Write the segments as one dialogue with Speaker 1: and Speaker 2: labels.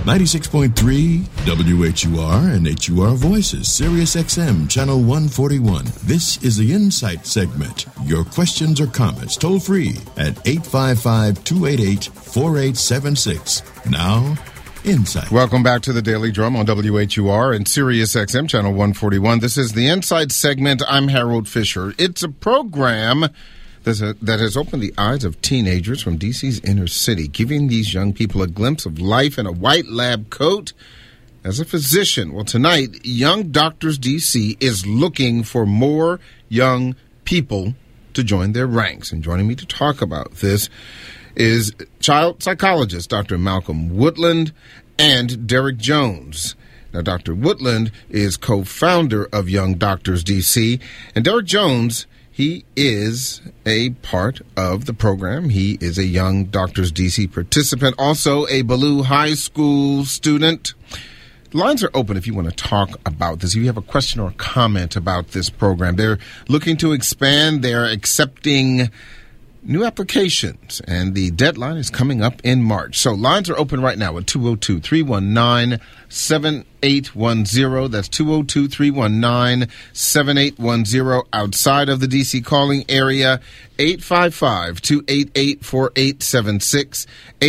Speaker 1: 96.3 WHUR and HUR Voices, Sirius XM, Channel 141. This is the Insight segment. Your questions or comments toll free at 855-288-4876. Now, Insight.
Speaker 2: Welcome back to the Daily Drum on WHUR and Sirius XM, Channel 141. This is the Insight segment. I'm Harold Fisher. It's a program that has opened the eyes of teenagers from D.C.'s inner city, giving these young people a glimpse of life in a white lab coat as a physician. Well, tonight, Young Doctors D.C. is looking for more young people to join their ranks. And joining me to talk about this is child psychologist Dr. Malcolm Woodland and Derek Jones. Now, Dr. Woodland is co-founder of Young Doctors D.C., and Derek Jones, he is a part of the program. He is a Young Doctors D.C. participant, also a Ballou High School student. The lines are open if you want to talk about this. If you have a question or a comment about this program. They're looking to expand. They're accepting new applications, and the deadline is coming up in March. So lines are open right now at 202-319-7810. That's 202-319-7810. Outside of the D.C. calling area, 855-288-4876,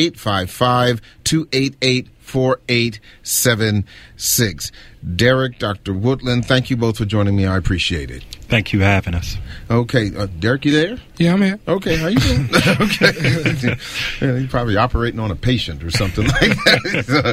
Speaker 2: 855-288-4876. Derek, Dr. Woodland, thank you both for joining me. I appreciate it.
Speaker 3: Thank you for having us.
Speaker 2: Okay. Derek, you there?
Speaker 4: Yeah, I'm here.
Speaker 2: Okay. How you doing? Okay. Yeah, you're probably operating on a patient or something like that.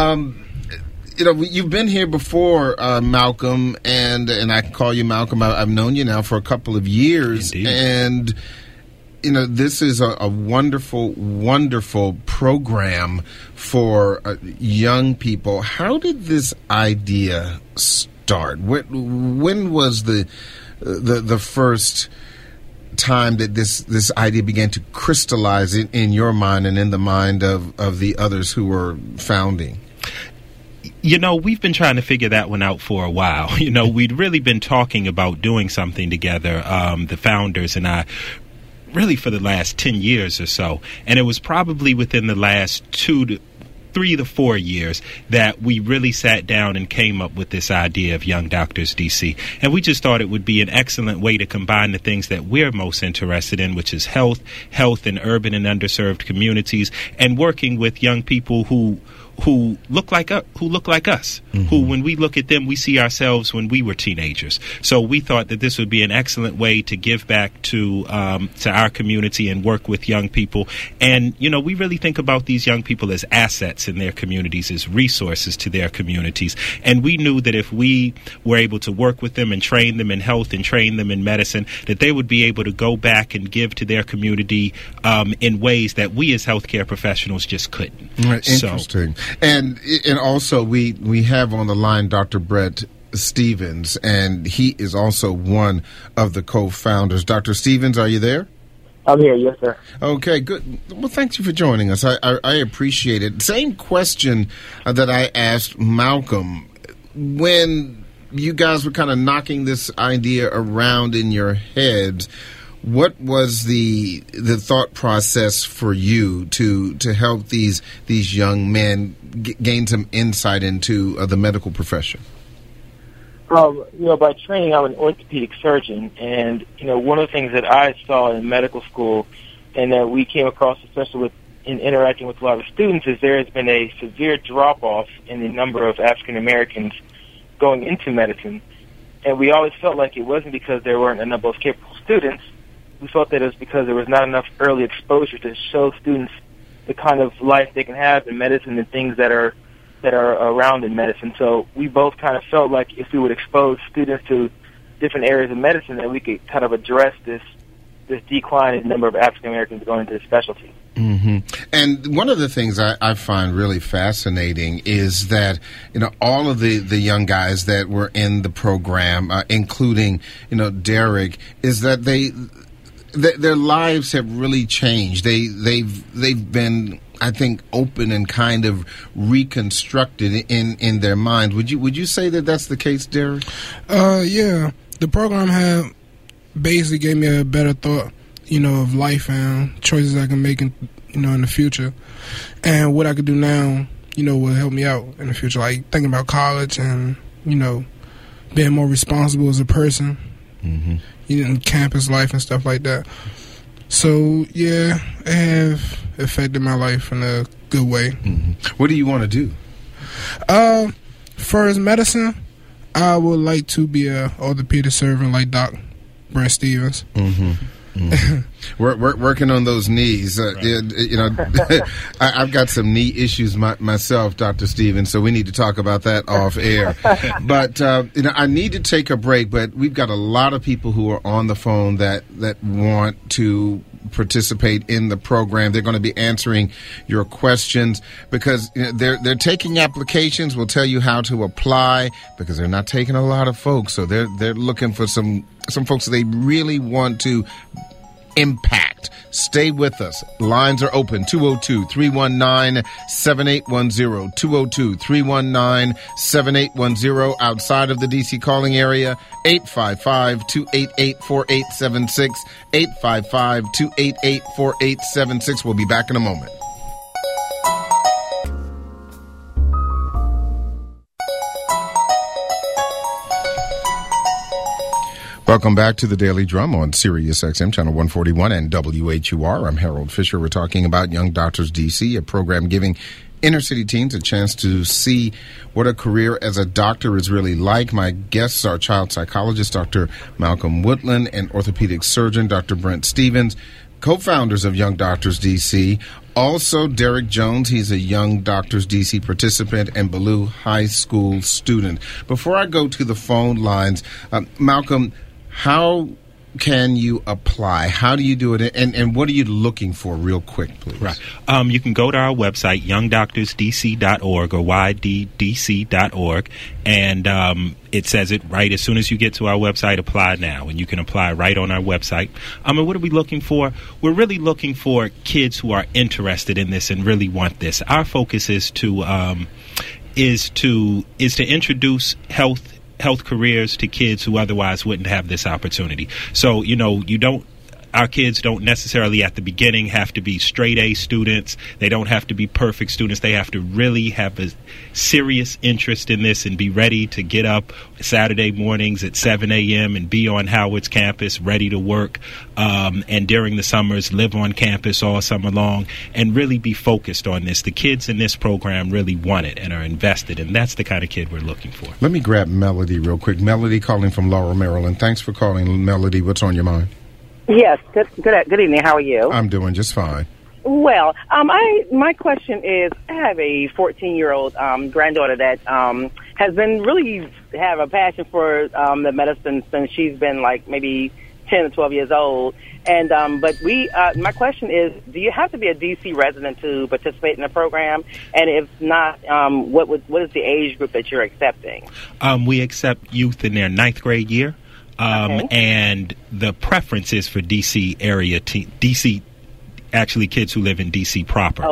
Speaker 2: You've been here before, Malcolm, and I can call you Malcolm. I've known you now for a couple of years.
Speaker 3: Indeed.
Speaker 2: And this is a wonderful, wonderful program for young people. How did this idea start? When was the first time that this idea began to crystallize in your mind and in the mind of the others who were founding?
Speaker 3: We've been trying to figure that one out for a while. We'd really been talking about doing something together, the founders and I, really for the last 10 years or so. And it was probably within the last 3 to 4 years that we really sat down and came up with this idea of Young Doctors DC. And we just thought it would be an excellent way to combine the things that we're most interested in, which is health in urban and underserved communities, and working with young people who look like us, mm-hmm. who, when we look at them, we see ourselves when we were teenagers. So we thought that this would be an excellent way to give back to our community and work with young people. And, we really think about these young people as assets in their communities, as resources to their communities. And we knew that if we were able to work with them and train them in health and train them in medicine, that they would be able to go back and give to their community in ways that we as healthcare professionals just couldn't.
Speaker 2: Right, interesting. And also we have on the line Dr. Brett Stevens, and he is also one of the co-founders. Dr. Stevens, are you there?
Speaker 5: I'm here, yes, sir.
Speaker 2: Okay, good. Well, thank you for joining us. I appreciate it. Same question that I asked Malcolm. When you guys were kind of knocking this idea around in your heads, what was the thought process for you to help these young men gain some insight into the medical profession?
Speaker 5: By training, I'm an orthopedic surgeon, and one of the things that I saw in medical school, and that we came across, especially in interacting with a lot of students, is there has been a severe drop-off in the number of African Americans going into medicine, and we always felt like it wasn't because there weren't enough of capable students. We felt that it was because there was not enough early exposure to show students the kind of life they can have in medicine and things that are around in medicine. So we both kind of felt like if we would expose students to different areas of medicine, that we could kind of address this decline in the number of African Americans going into the specialty.
Speaker 2: Mm-hmm. And one of the things I find really fascinating is that all of the young guys that were in the program, including Derek, is that their lives have really changed. They've been, I think, open and kind of reconstructed in their mind. Would you say that that's the case, Derek?
Speaker 4: Yeah. The program had basically gave me a better thought, of life and choices I can make in the future, and what I could do now will help me out in the future. Like thinking about college and, being more responsible as a person, in campus life and stuff like that. So, yeah, it have affected my life in a good way.
Speaker 2: What do you want to do?
Speaker 4: For as medicine, I would like to be a orthopedic surgeon like Doc Brent Stevens.
Speaker 2: We're working on those knees. I've got some knee issues myself, Dr. Stevens, so we need to talk about that off air. But I need to take a break. But we've got a lot of people who are on the phone that want to participate in the program. They're going to be answering your questions because they're taking applications. We'll tell you how to apply because they're not taking a lot of folks. So they're looking for some folks that they really want to impact. Stay with us. Lines are open. 202-319-7810. 202-319-7810. Outside of the D.C. calling area, 855-288-4876. 855-288-4876. We'll be back in a moment. Welcome back to the Daily Drum on Sirius XM, Channel 141 and WHUR. I'm Harold Fisher. We're talking about Young Doctors DC, a program giving inner city teens a chance to see what a career as a doctor is really like. My guests are child psychologist Dr. Malcolm Woodland and orthopedic surgeon Dr. Brent Stevens, co-founders of Young Doctors DC. Also, Derek Jones, he's a Young Doctors DC participant and Ballou High School student. Before I go to the phone lines, Malcolm, how can you apply? How do you do it? And what are you looking for real quick, please?
Speaker 3: Right. You can go to our website, youngdoctorsdc.org or yddc.org, and it says it right as soon as you get to our website, apply now. And you can apply right on our website. And what are we looking for? We're really looking for kids who are interested in this and really want this. Our focus is to introduce health careers to kids who otherwise wouldn't have this opportunity. So, our kids don't necessarily at the beginning have to be straight A students. They don't have to be perfect students. They have to really have a serious interest in this and be ready to get up Saturday mornings at 7 a.m. and be on Howard's campus, ready to work. And during the summers, live on campus all summer long and really be focused on this. The kids in this program really want it and are invested, and that's the kind of kid we're looking for.
Speaker 2: Let me grab Melody real quick. Melody calling from Laurel, Maryland. Thanks for calling, Melody. What's on your mind?
Speaker 6: Yes. Good evening. How are you?
Speaker 2: I'm doing just fine.
Speaker 6: Well, my question is, I have a 14-year-old granddaughter that has been really have a passion for the medicine since she's been like maybe 10 or 12 years old. And but my question is, do you have to be a DC resident to participate in the program? And if not, what is the age group that you're accepting?
Speaker 3: We accept youth in their 9th grade year. And the preference is for DC area, DC, actually kids who live in DC proper.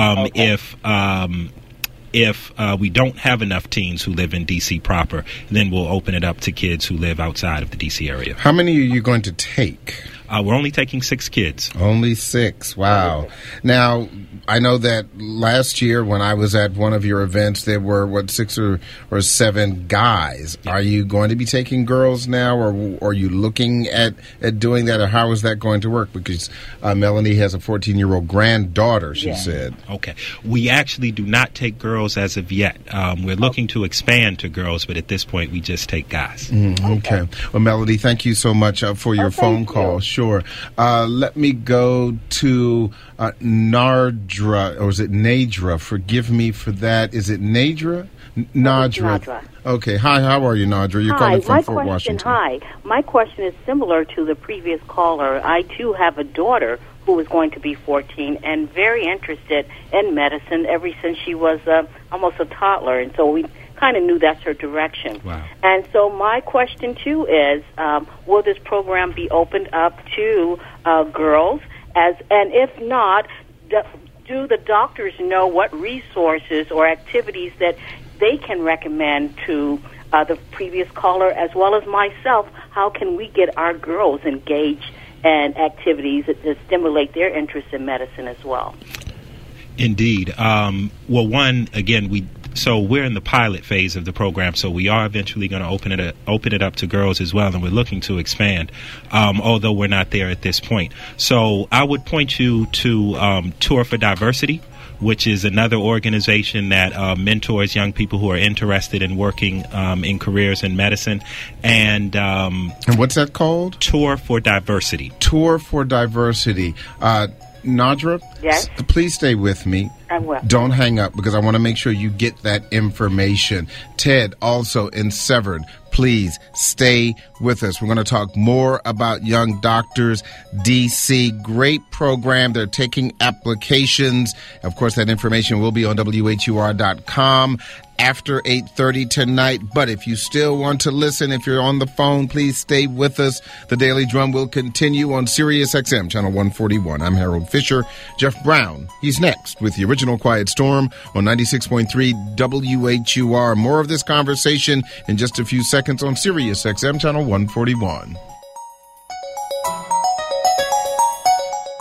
Speaker 3: If we don't have enough teens who live in DC proper, then we'll open it up to kids who live outside of the DC area.
Speaker 2: How many are you going to take?
Speaker 3: We're only taking 6 kids.
Speaker 2: Only 6. Wow. Now, I know that last year when I was at one of your events, there were, 6 or 7 guys. Yeah. Are you going to be taking girls now, or are you looking at doing that, or how is that going to work? Because Melanie has a 14-year-old granddaughter, she said.
Speaker 3: Okay. We actually do not take girls as of yet. We're looking to expand to girls, but at this point, we just take guys.
Speaker 2: Okay. Well, Melody, thank you so much for your phone call. Sure. Let me go to Nardra, or is it Nadra? Forgive me for that. Is it Nadra? Nadra. Okay. Hi, how are you, Nadra? You're calling from Fort Washington.
Speaker 7: Hi. My question is similar to the previous caller. I, too, have a daughter who is going to be 14 and very interested in medicine ever since she was almost a toddler. And so we kind of knew that's her direction.
Speaker 3: Wow.
Speaker 7: And so my question, too, is will this program be opened up to girls? And if not, do the doctors know what resources or activities that they can recommend to the previous caller as well as myself? How can we get our girls engaged in activities that stimulate their interest in medicine as well?
Speaker 3: Indeed. Well, one, again, we're in the pilot phase of the program, so we are eventually going to open it up to girls as well, and we're looking to expand, although we're not there at this point. So I would point you to Tour for Diversity, which is another organization that mentors young people who are interested in working in careers in medicine. And
Speaker 2: what's that called?
Speaker 3: Tour for Diversity.
Speaker 2: Tour for Diversity. Nadra,
Speaker 7: yes?
Speaker 2: Please stay with me.
Speaker 7: I will.
Speaker 2: Don't hang up, because I want to make sure you get that information. Ted, also in Severn, please stay with us. We're going to talk more about Young Doctors DC. Great program. They're taking applications. Of course, that information will be on WHUR.com after 8:30 tonight. But if you still want to listen, if you're on the phone, please stay with us. The Daily Drum will continue on Sirius XM, Channel 141. I'm Harold Fisher. Jeff Brown, he's next with the original Quiet Storm on 96.3 WHUR. More of this conversation in just a few seconds on Sirius XM, Channel 141.